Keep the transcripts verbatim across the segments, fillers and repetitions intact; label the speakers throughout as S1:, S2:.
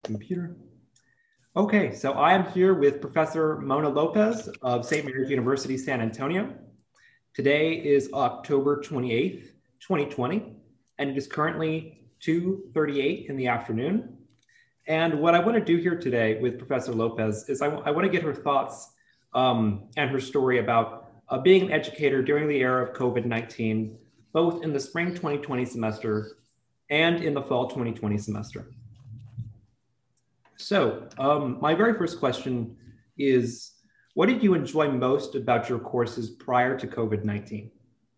S1: Computer. Okay, so I am here with Professor Mona Lopez of Saint Mary's University, San Antonio. Today is October twenty-eighth, twenty twenty, and it is currently two thirty-eight in the afternoon. And what I want to do here today with Professor Lopez is I, I want to get her thoughts um, and her story about uh, being an educator during the era of COVID nineteen, both in the spring twenty twenty semester and in the fall twenty twenty semester. So um, my very first question is, what did you enjoy most about your courses prior to COVID nineteen?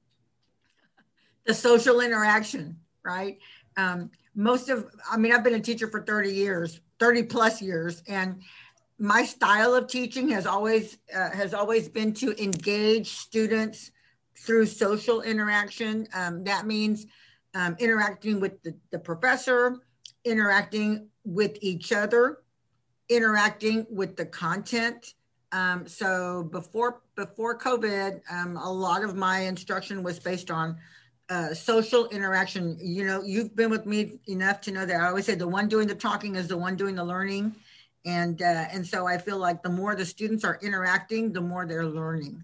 S2: The social interaction, right? Um, most of, I mean, I've been a teacher for thirty years, thirty plus years, and my style of teaching has always, uh, has always been to engage students through social interaction. Um, that means um, interacting with the, the professor, interacting with each other, interacting with the content. Um, so before before COVID, um, a lot of my instruction was based on uh, social interaction. You know, you've been with me enough to know that I always say the one doing the talking is the one doing the learning. And, uh, and so I feel like the more the students are interacting, the more they're learning.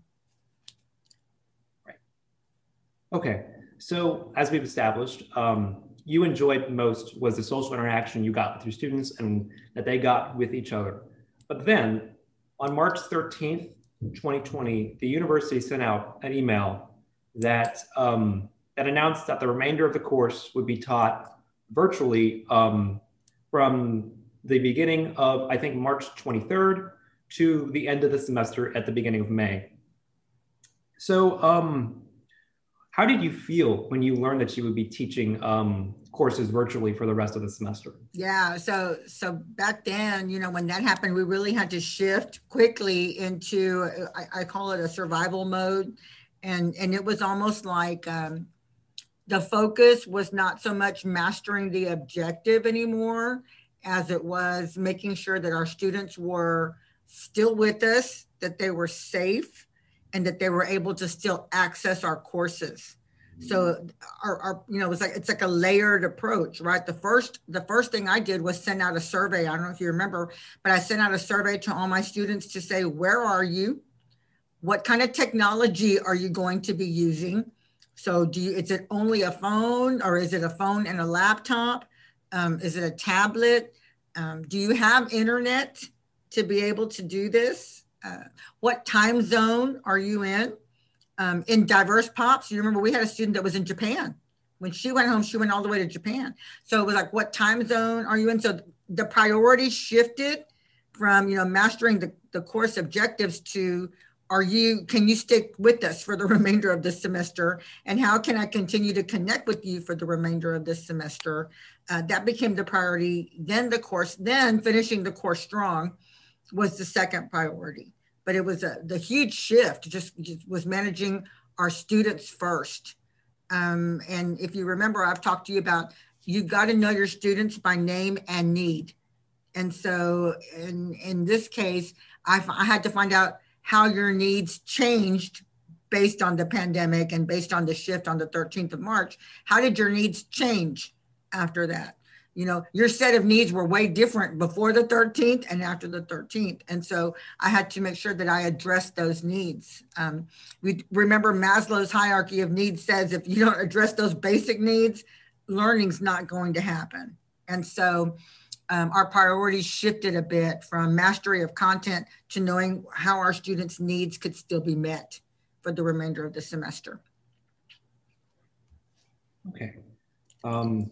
S1: Right. Okay, so as we've established, um, you enjoyed most was the social interaction you got with your students and that they got with each other. But then on March thirteenth, twenty twenty, the university sent out an email that, um, that announced that the remainder of the course would be taught virtually um, from the beginning of, I think, March twenty-third to the end of the semester at the beginning of May. So um, how did you feel when you learned that you would be teaching um, courses virtually for the rest of the semester?
S2: Yeah, so so back then, you know, when that happened, we really had to shift quickly into, I, I call it a survival mode. And, and it was almost like um, the focus was not so much mastering the objective anymore as it was making sure that our students were still with us, that they were safe, and that they were able to still access our courses. So our, our, you know, it was like, it's like a layered approach, right? The first, the first thing I did was send out a survey. I don't know if you remember, but I sent out a survey to all my students to say, where are you? What kind of technology are you going to be using? So do you, is it only a phone, or is it a phone and a laptop? Um, is it a tablet? Um, do you have internet to be able to do this? Uh, what time zone are you in? Um, in diverse pops, you remember we had a student that was in Japan. When she went home, she went all the way to Japan. So it was like, what time zone are you in? So the priority shifted from, you know, mastering the, the course objectives to, are you, can you stick with us for the remainder of this semester? And how can I continue to connect with you for the remainder of this semester? Uh, that became the priority. Then the course, then finishing the course strong was the second priority. But it was a, the huge shift just, just was managing our students first. Um, and if you remember, I've talked to you about, you've got to know your students by name and need. And so in, in this case, I, I had to find out how your needs changed based on the pandemic and based on the shift on the thirteenth of March. How did your needs change after that? You know, your set of needs were way different before the thirteenth and after the thirteenth. And so I had to make sure that I addressed those needs. Um, we remember Maslow's hierarchy of needs says, if you don't address those basic needs, learning's not going to happen. And so um, our priorities shifted a bit from mastery of content to knowing how our students' needs could still be met for the remainder of the semester.
S1: Okay. Um,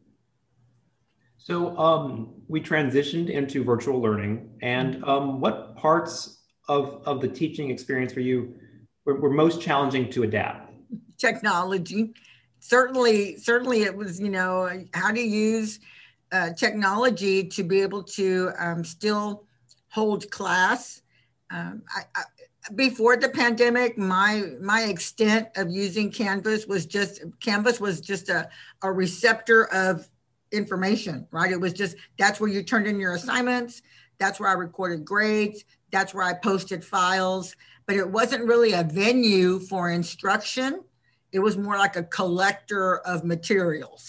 S1: So um, we transitioned into virtual learning, and um, what parts of, of the teaching experience for you were, were most challenging to adapt?
S2: Technology. Certainly, certainly it was, you know, how to use uh, technology to be able to um, still hold class. Um, I, I, before the pandemic, my my extent of using Canvas was just, Canvas was just a, a receptor of information, right? It was just, that's where you turned in your assignments. That's where I recorded grades. That's where I posted files, but it wasn't really a venue for instruction. It was more like a collector of materials,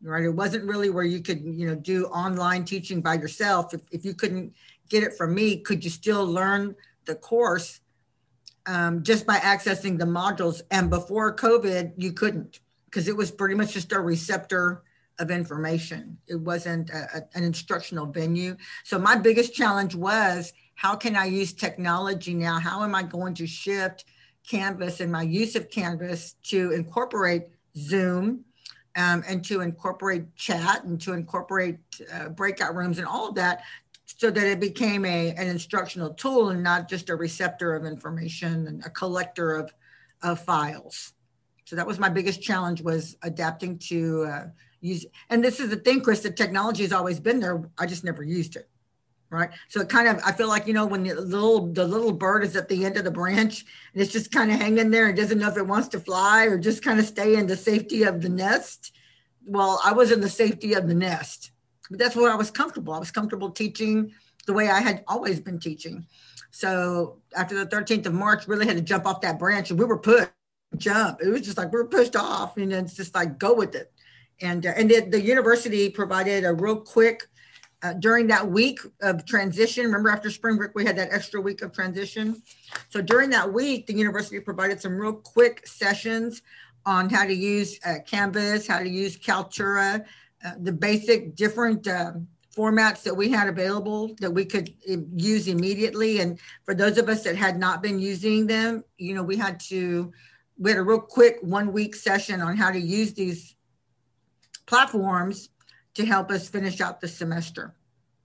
S2: right? It wasn't really where you could, you know, do online teaching by yourself. If, if you couldn't get it from me, could you still learn the course um, just by accessing the modules? And before COVID, you couldn't, because it was pretty much just a receptor of information. It wasn't a, a, an instructional venue. So my biggest challenge was, how can I use technology now? How am I going to shift Canvas and my use of Canvas to incorporate Zoom um, and to incorporate chat and to incorporate uh, breakout rooms and all of that, so that it became a, an instructional tool and not just a receptor of information and a collector of, of files. So that was my biggest challenge, was adapting to uh, use. And this is the thing, Chris, the technology has always been there. I just never used it. Right. So it kind of, I feel like, you know, when the little, the little bird is at the end of the branch and it's just kind of hanging there and doesn't know if it wants to fly or just kind of stay in the safety of the nest. Well, I was in the safety of the nest, but that's where I was comfortable. I was comfortable teaching the way I had always been teaching. So after the thirteenth of March, really had to jump off that branch, and we were put, jump. It was just like, we were pushed off, and it's just like, go with it. And, uh, and the, the university provided a real quick, Uh, during that week of transition. Remember, after spring break, we had that extra week of transition. So during that week, the university provided some real quick sessions on how to use uh, Canvas, how to use Kaltura, uh, the basic different uh, formats that we had available that we could use immediately. And for those of us that had not been using them, you know, we had to, we had a real quick one week session on how to use these platforms to help us finish out the semester.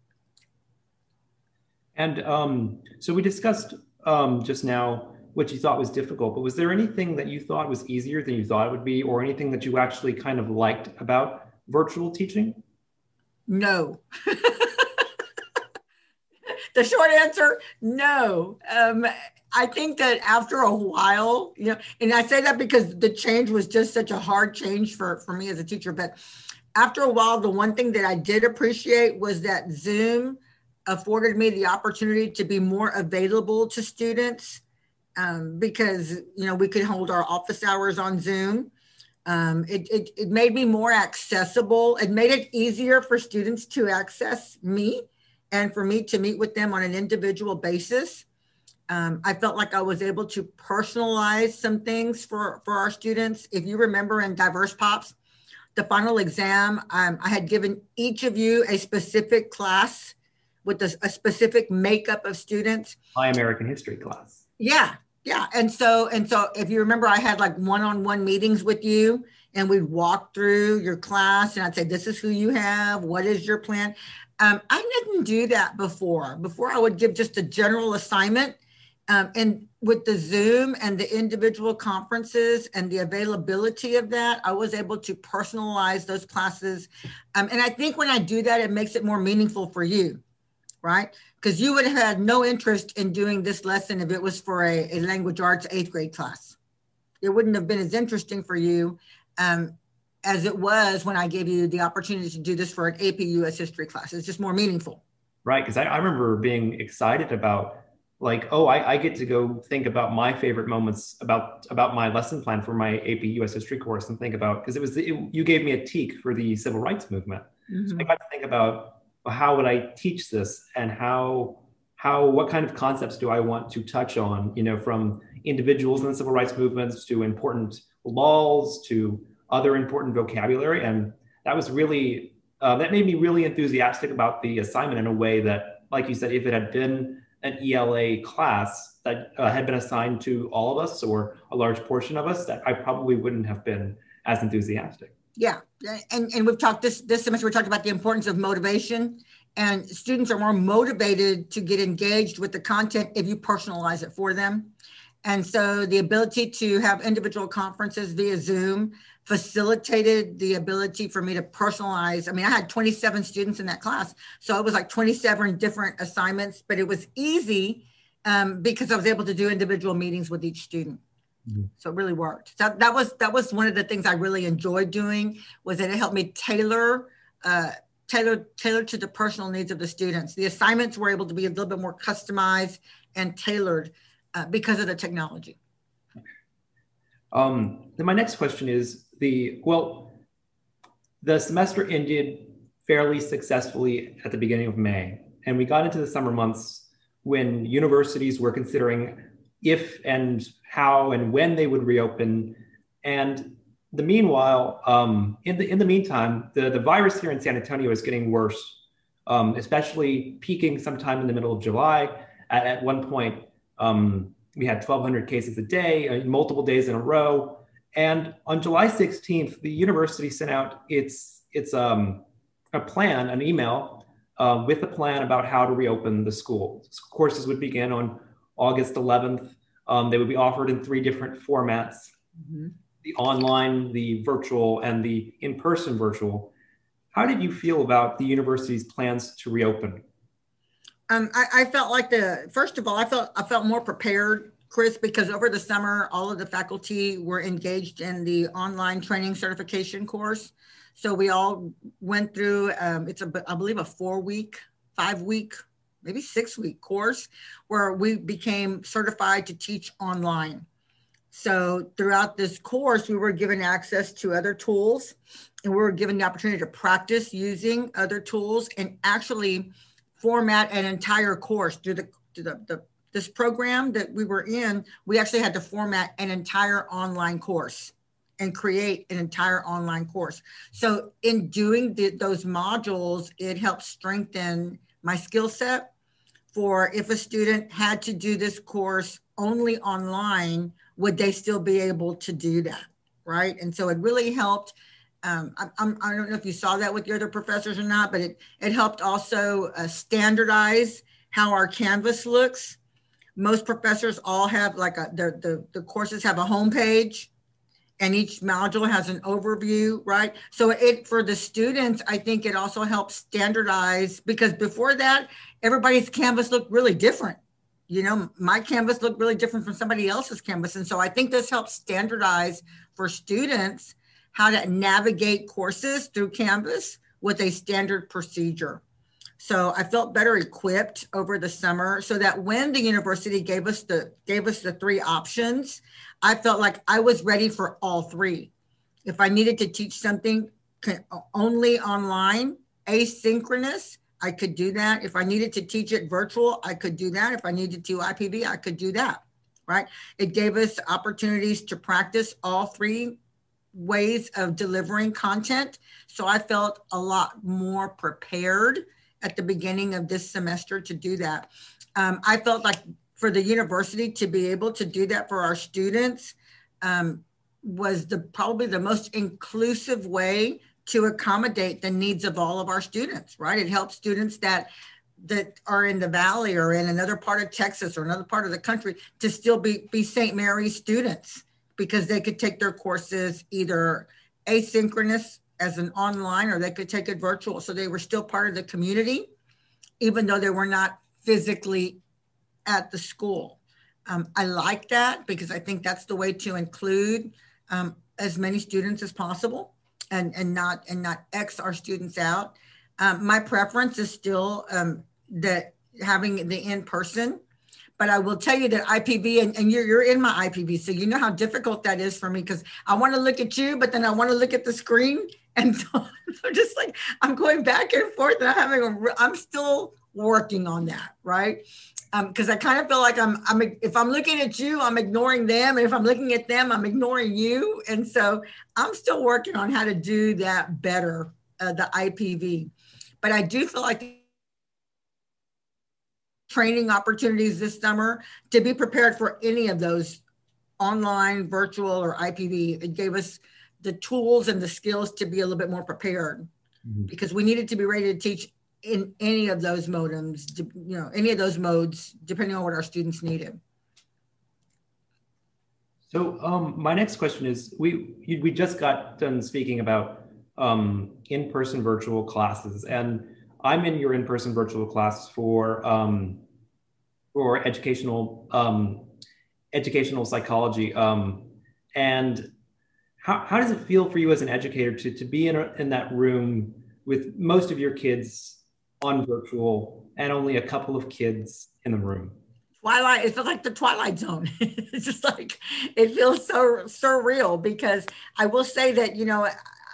S1: And um, so we discussed um, just now what you thought was difficult, but was there anything that you thought was easier than you thought it would be, or anything that you actually kind of liked about virtual teaching?
S2: No. The short answer, no. Um, I think that after a while, you know, and I say that because the change was just such a hard change for, for me as a teacher, but after a while, the one thing that I did appreciate was that Zoom afforded me the opportunity to be more available to students um, because, you know, we could hold our office hours on Zoom. Um, it, it, it made me more accessible. It made it easier for students to access me and for me to meet with them on an individual basis. Um, I felt like I was able to personalize some things for, for our students. If you remember in Diverse Pops, the final exam, um, I had given each of you a specific class with a, a specific makeup of students.
S1: My American history class.
S2: Yeah, yeah. And so, and so if you remember, I had like one-on-one meetings with you, and we'd walk through your class, and I'd say, this is who you have. What is your plan? Um, I didn't do that before. Before I would give just a general assignment. Um, and with the Zoom and the individual conferences and the availability of that, I was able to personalize those classes. Um, and I think when I do that, it makes it more meaningful for you, right? Because you would have had no interest in doing this lesson if it was for a, a language arts eighth grade class. It wouldn't have been as interesting for you um, as it was when I gave you the opportunity to do this for an A P U S history class. It's just more meaningful.
S1: Right, because I, I remember being excited about, like, oh, I, I get to go think about my favorite moments about about my lesson plan for my A P U S history course, and think about, because it was, it, you gave me a teak for the civil rights movement. Mm-hmm. So I got to think about, well, how would I teach this, and how, how, what kind of concepts do I want to touch on, you know, from individuals in the civil rights movements to important laws to other important vocabulary. And that was really, uh, that made me really enthusiastic about the assignment in a way that, like you said, if it had been an E L A class that uh, had been assigned to all of us, or a large portion of us, that I probably wouldn't have been as enthusiastic.
S2: Yeah, and, and we've talked this, this semester, we talked about the importance of motivation, and students are more motivated to get engaged with the content if you personalize it for them. And so the ability to have individual conferences via Zoom facilitated the ability for me to personalize. I mean, I had twenty-seven students in that class, so it was like twenty-seven different assignments, but it was easy um, because I was able to do individual meetings with each student. Mm-hmm. So it really worked. So that was that was one of the things I really enjoyed doing, was that it helped me tailor, uh, tailor, tailor to the personal needs of the students. The assignments were able to be a little bit more customized and tailored uh, because of the technology.
S1: Um, then my next question is the, well, the semester ended fairly successfully at the beginning of May, and we got into the summer months when universities were considering if and how and when they would reopen. And the meanwhile, um, in the in the meantime, the, the virus here in San Antonio is getting worse, um, especially peaking sometime in the middle of July. At, at one point, um, we had twelve hundred cases a day, uh, multiple days in a row. And on July sixteenth, the university sent out its its um, a plan, an email uh, with a plan about how to reopen the school. Courses would begin on August eleventh. Um, they would be offered in three different formats: mm-hmm. the online, the virtual, and the in-person virtual. How did you feel about the university's plans to reopen?
S2: Um, I, I felt like the, first of all, I felt I felt more prepared, Chris, because over the summer, all of the faculty were engaged in the online training certification course. So we all went through, um, it's a, I believe a four week, five week, maybe six week course where we became certified to teach online. So throughout this course, we were given access to other tools, and we were given the opportunity to practice using other tools and actually format an entire course through the, through the, the this program that we were in. We actually had to format an entire online course and create an entire online course. So in doing the, those modules, it helped strengthen my skill set for if a student had to do this course only online, would they still be able to do that, right? And so it really helped. Um, I, I'm, I don't know if you saw that with your other professors or not, but it, it helped also uh, standardize how our Canvas looks. Most professors all have like a, the, the, the courses have a homepage, and each module has an overview, right? So it, for the students, I think it also helps standardize, because before that, everybody's Canvas looked really different. You know, my Canvas looked really different from somebody else's Canvas. And so I think this helps standardize for students how to navigate courses through Canvas with a standard procedure. So I felt better equipped over the summer, so that when the university gave us the gave us the three options, I felt like I was ready for all three. If I needed to teach something only online, asynchronous, I could do that. If I needed to teach it virtual, I could do that. If I needed to I P V, I could do that, right? It gave us opportunities to practice all three ways of delivering content. So I felt a lot more prepared at the beginning of this semester to do that. Um, I felt like for the university to be able to do that for our students um, was the probably the most inclusive way to accommodate the needs of all of our students, right? It helps students that that are in the Valley or in another part of Texas or another part of the country to still be, be Saint Mary's students, because they could take their courses either asynchronous as an online, or they could take it virtual. So they were still part of the community, even though they were not physically at the school. Um, I like that, because I think that's the way to include um, as many students as possible, and, and not and not X our students out. Um, my preference is still um, that having the in-person, but I will tell you that I P V, and, and you're, you're in my I P V, so you know how difficult that is for me, because I want to look at you, but then I want to look at the screen. And so I'm just like, I'm going back and forth, and I'm having a, I'm still working on that, right? Because um, I kind of feel like I'm, I'm, if I'm looking at you, I'm ignoring them. And if I'm looking at them, I'm ignoring you. And so I'm still working on how to do that better, uh, the I P V. But I do feel like training opportunities this summer to be prepared for any of those online, virtual, or I P V. It gave us the tools and the skills to be a little bit more prepared, mm-hmm. because we needed to be ready to teach in any of those modems, you know, any of those modes, depending on what our students needed.
S1: So um, my next question is, we we just got done speaking about um, in-person virtual classes, and I'm in your in-person virtual class for um, for educational um, educational psychology. Um, and how, how does it feel for you as an educator to, to be in, a, in that room with most of your kids on virtual and only a couple of kids in the room?
S2: Twilight, it feels like the Twilight Zone. It's just like, it feels so surreal, because I will say that, you know,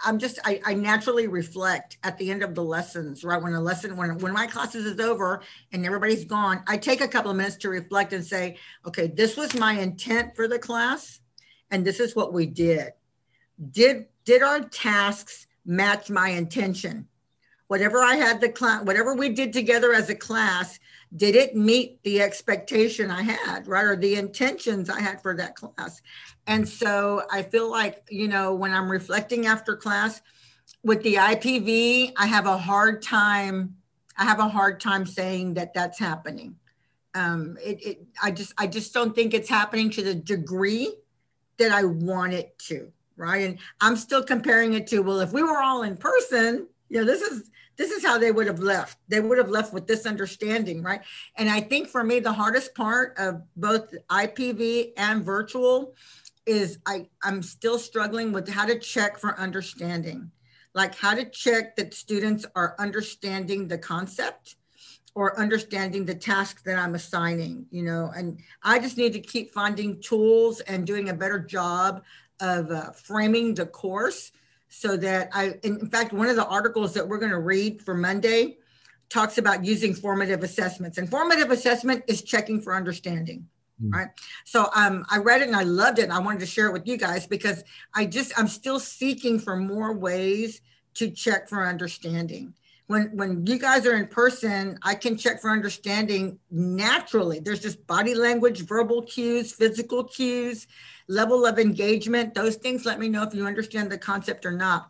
S2: I'm just, I, I naturally reflect at the end of the lessons, right? When a lesson, when, when my classes is over and everybody's gone, I take a couple of minutes to reflect and say, okay, this was my intent for the class. And this is what we did. Did, did our tasks match my intention? Whatever I had the class, whatever we did together as a class, did it meet the expectation I had, right? Or the intentions I had for that class? And so I feel like, you know, when I'm reflecting after class with the I P V, I have a hard time, I have a hard time saying that that's happening. Um, it, it, I just, I just don't think it's happening to the degree that I want it to, right? And I'm still comparing it to, well, if we were all in person, you know, this is, this is how they would have left. They would have left with this understanding, right? And I think for me, the hardest part of both I P V and virtual is I, I'm still struggling with how to check for understanding, like how to check that students are understanding the concept or understanding the task that I'm assigning, you know, and I just need to keep finding tools and doing a better job of uh, framing the course so that I, in fact, one of the articles that we're going to read for Monday talks about using formative assessments, and formative assessment is checking for understanding. Right. So um, I read it and I loved it. And I wanted to share it with you guys because I just, I'm still seeking for more ways to check for understanding. When, when you guys are in person, I can check for understanding naturally. There's just body language, verbal cues, physical cues, level of engagement. Those things let me know if you understand the concept or not.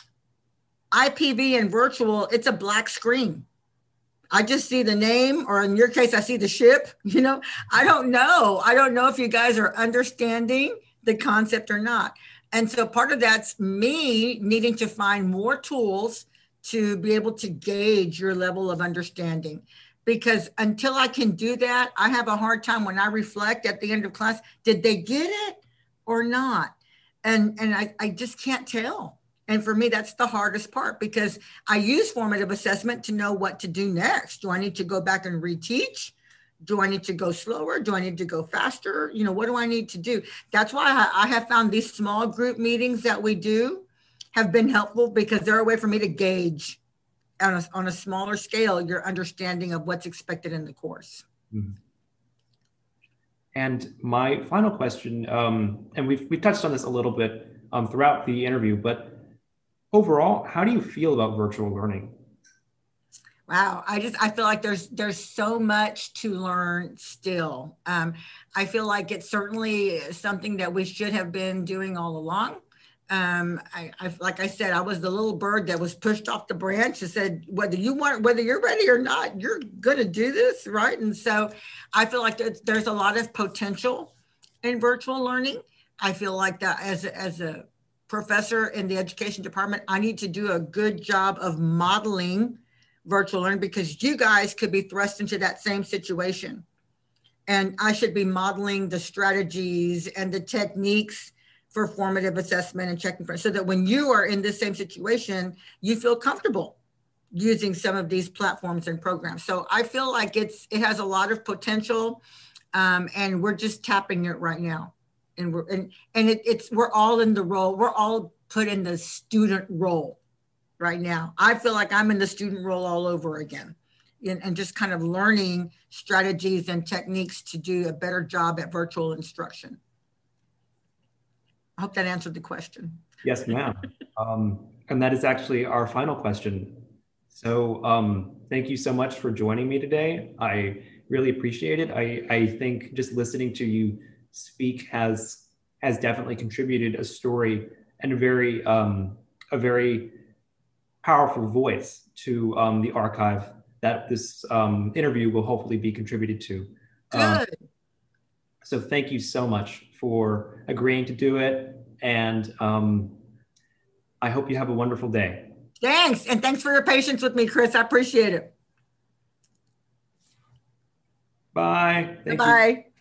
S2: I P V and virtual, it's a black screen. I just see the name, or in your case, I see the ship, you know, I don't know. I don't know if you guys are understanding the concept or not. And so part of that's me needing to find more tools to be able to gauge your level of understanding. Because until I can do that, I have a hard time when I reflect at the end of class, did they get it or not? And, and I, I just can't tell. And for me, that's the hardest part because I use formative assessment to know what to do next. Do I need to go back and reteach? Do I need to go slower? Do I need to go faster? You know, what do I need to do? That's why I have found these small group meetings that we do have been helpful because they're a way for me to gauge on a, on a smaller scale your understanding of what's expected in the course.
S1: Mm-hmm. And my final question, um, and we've, we've touched on this a little bit um, throughout the interview, but overall, how do you feel about virtual learning?
S2: Wow, I just, I feel like there's, there's so much to learn still. Um, I feel like it's certainly something that we should have been doing all along. Um, I, I, like I said, I was the little bird that was pushed off the branch and said, whether you want, whether you're ready or not, you're going to do this, right? And so I feel like there's, there's a lot of potential in virtual learning. I feel like that as, as a professor in the education department, I need to do a good job of modeling virtual learning because you guys could be thrust into that same situation. And I should be modeling the strategies and the techniques for formative assessment and checking for, so that when you are in this same situation, you feel comfortable using some of these platforms and programs. So I feel like it's, it has a lot of potential um, and we're just tapping it right now. And we're, and, and it, it's, we're all in the role, we're all put in the student role right now. I feel like I'm in the student role all over again and, and just kind of learning strategies and techniques to do a better job at virtual instruction. I hope that answered the question.
S1: Yes, ma'am. um, and that is actually our final question. So um, thank you so much for joining me today. I really appreciate it. I, I think just listening to you speak has has definitely contributed a story and a very um, a very powerful voice to um, the archive that this um, interview will hopefully be contributed to.
S2: Good.
S1: Um, so thank you so much for agreeing to do it, and um, I hope you have a wonderful day.
S2: Thanks, and thanks for your patience with me, Chris. I appreciate it.
S1: Bye. Thank
S2: Bye.
S1: you.